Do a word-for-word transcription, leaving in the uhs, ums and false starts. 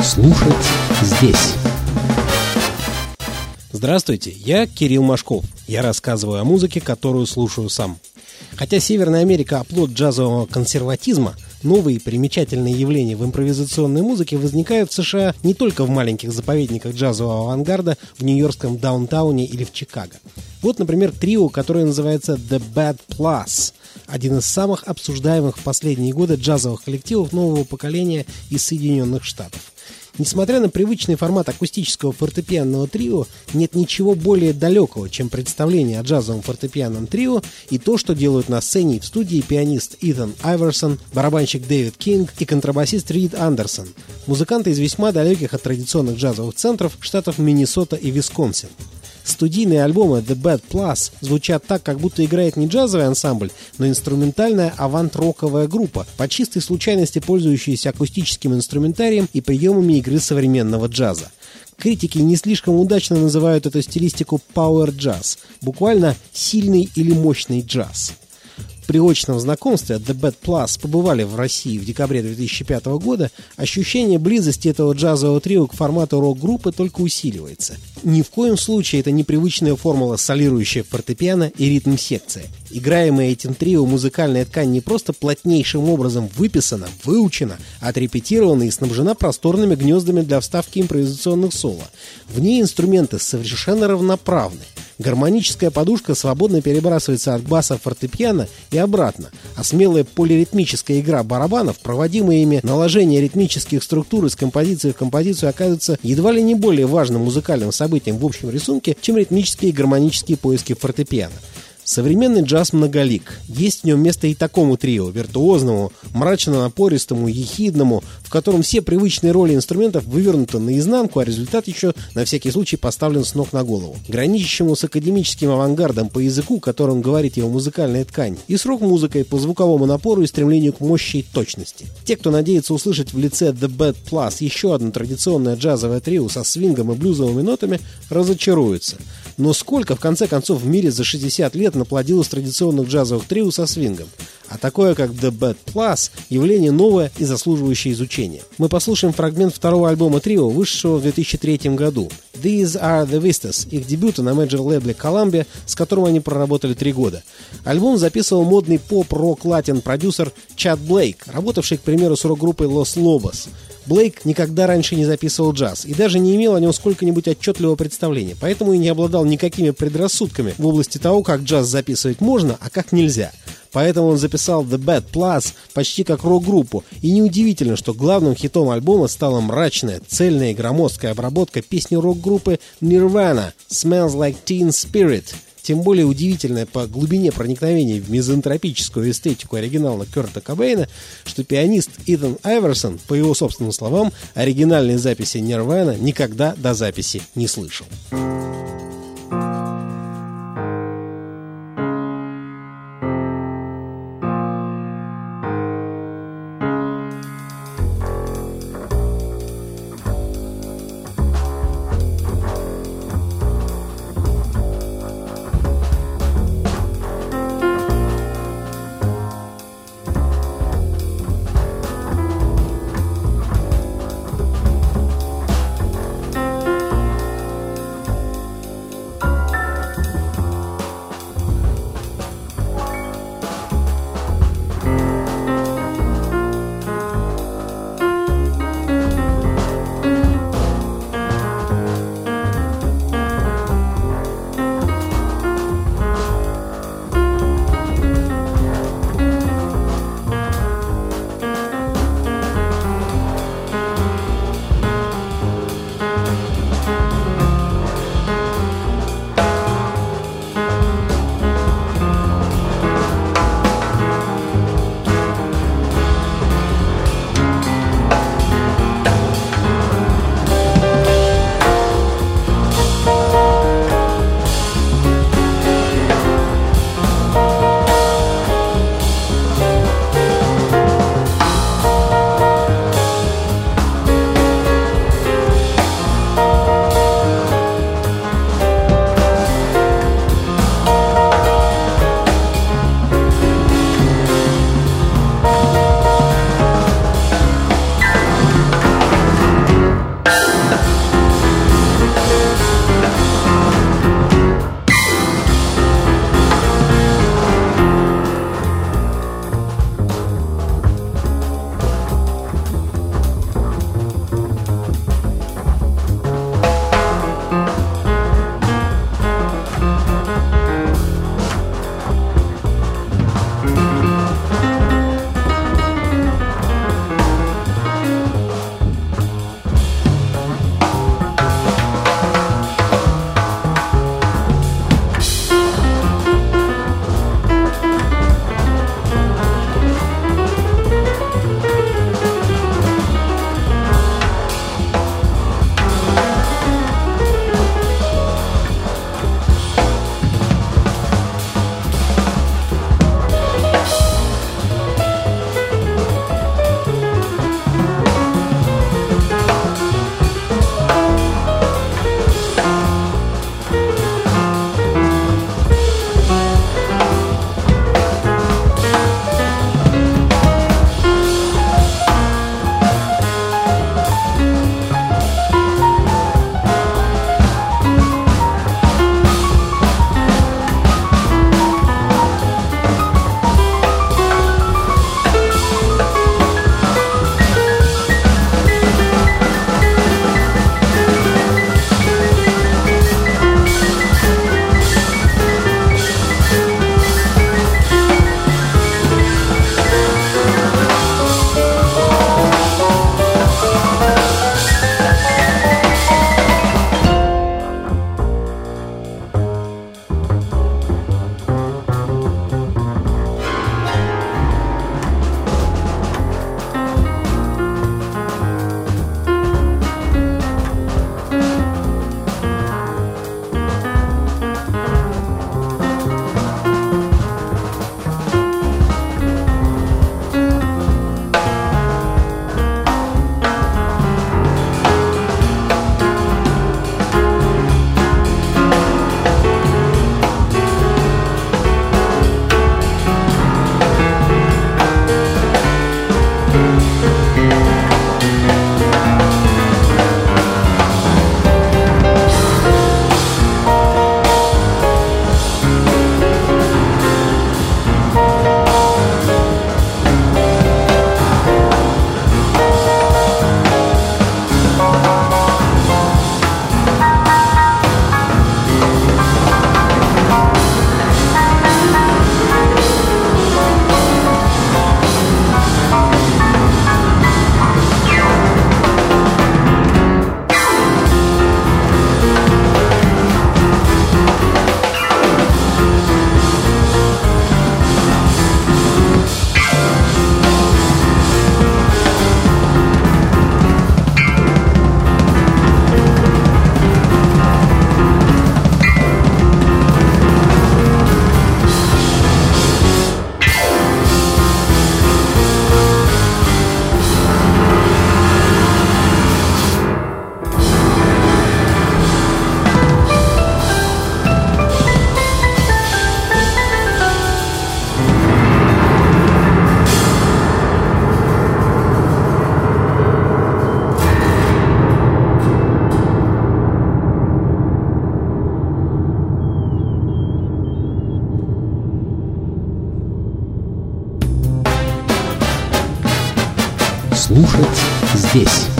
Слушать здесь. Здравствуйте, я Кирилл Машков. Я рассказываю о музыке, которую слушаю сам. Хотя Северная Америка – оплот джазового консерватизма, новые примечательные явления в импровизационной музыке возникают в США не только в маленьких заповедниках джазового авангарда в нью-йоркском даунтауне или в Чикаго. Вот, например, трио, которое называется The Bad Plus, один из самых обсуждаемых в последние годы джазовых коллективов нового поколения из Соединенных Штатов. Несмотря на привычный формат акустического фортепианного трио, нет ничего более далекого, чем представление о джазовом фортепианном трио и то, что делают на сцене и в студии пианист Итан Айверсон, барабанщик Дэвид Кинг и контрабасист Рид Андерсон, музыканты из весьма далеких от традиционных джазовых центров штатов Миннесота и Висконсин. Студийные альбомы The Bad Plus звучат так, как будто играет не джазовый ансамбль, но инструментальная авант-роковая группа, по чистой случайности пользующаяся акустическим инструментарием и приемами игры современного джаза. Критики не слишком удачно называют эту стилистику power jazz, буквально сильный или мощный джаз. При очном знакомстве The Bad Plus побывали в России в декабре две тысячи пятого года, ощущение близости этого джазового трио к формату рок-группы только усиливается. Ни в коем случае это не привычная формула солирующая фортепиано и ритм-секция. Играемая этим трио музыкальная ткань не просто плотнейшим образом выписана, выучена, отрепетирована и снабжена просторными гнездами для вставки импровизационных соло. В ней инструменты совершенно равноправны. Гармоническая подушка свободно перебрасывается от баса фортепиано и обратно, а смелая полиритмическая игра барабанов, проводимая ими наложение ритмических структур из композиции в композицию, оказывается едва ли не более важным музыкальным событием в общем рисунке, чем ритмические и гармонические поиски фортепиано. Современный джаз многолик. Есть в нем место и такому трио, виртуозному, мрачно-напористому, ехидному, в котором все привычные роли инструментов вывернуты наизнанку, а результат еще на всякий случай поставлен с ног на голову. Граничащему с академическим авангардом по языку, которым говорит его музыкальная ткань, и с рок-музыкой по звуковому напору и стремлению к мощи и точности. Те, кто надеется услышать в лице The Bad Plus еще одно традиционное джазовое трио со свингом и блюзовыми нотами, разочаруются. Но сколько, в конце концов, в мире за шестьдесят лет наплодилось традиционных джазовых трио со свингом? А такое, как The Bad Plus, явление новое и заслуживающее изучения. Мы послушаем фрагмент второго альбома трио, вышедшего в две тысячи третьем году. These Are The Vistas, их дебюта на мейджор-лейбле Columbia, с которым они проработали три года. Альбом записывал модный поп-рок-латин-продюсер Чад Блейк, работавший, к примеру, с рок-группой Los Lobos. Блейк никогда раньше не записывал джаз и даже не имел о нем сколько-нибудь отчетливого представления, поэтому и не обладал никакими предрассудками в области того, как джаз записывать можно, а как нельзя. Поэтому он записал The Bad Plus почти как рок-группу, и неудивительно, что главным хитом альбома стала мрачная, цельная и громоздкая обработка песни рок-группы Nirvana «Smells Like Teen Spirit». Тем более удивительное по глубине проникновения в мизантропическую эстетику оригинала Курта Кобейна, что пианист Итан Айверсон, по его собственным словам, оригинальной записи Nirvana никогда до записи не слышал. слушать здесь.